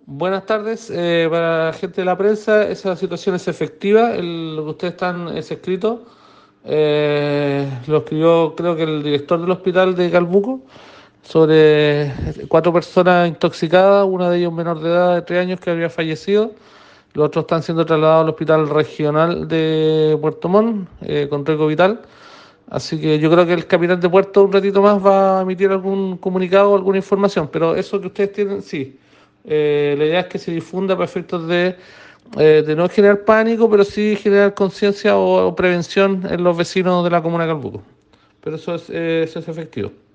Buenas tardes, para la gente de la prensa, esa situación es efectiva, lo que ustedes están es escrito, lo escribió creo que el director del hospital de Calbuco, sobre cuatro personas intoxicadas, una de ellas menor de edad de 3 años que había fallecido, los otros están siendo trasladados al hospital regional de Puerto Montt, con riesgo vital. Así que yo creo que el capitán de puerto un ratito más va a emitir algún comunicado o alguna información, pero eso que ustedes tienen, sí. La idea es que se difunda para efectos de no generar pánico, pero sí generar conciencia o prevención en los vecinos de la comuna de Calbuco. Pero eso es efectivo.